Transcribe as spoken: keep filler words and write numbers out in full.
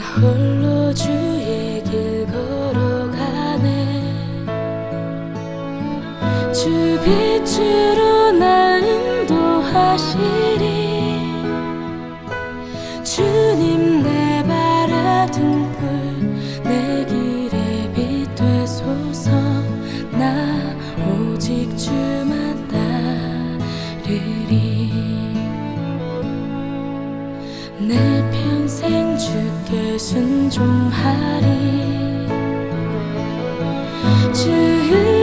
홀로 주의 길 걸어가네. 주 빛으로 날 인도하시리. 주님 내 바라둔 불 내 길에 빛 되소서. 나 오직 주만 따르리. 내 평생 주께 순종하리. 주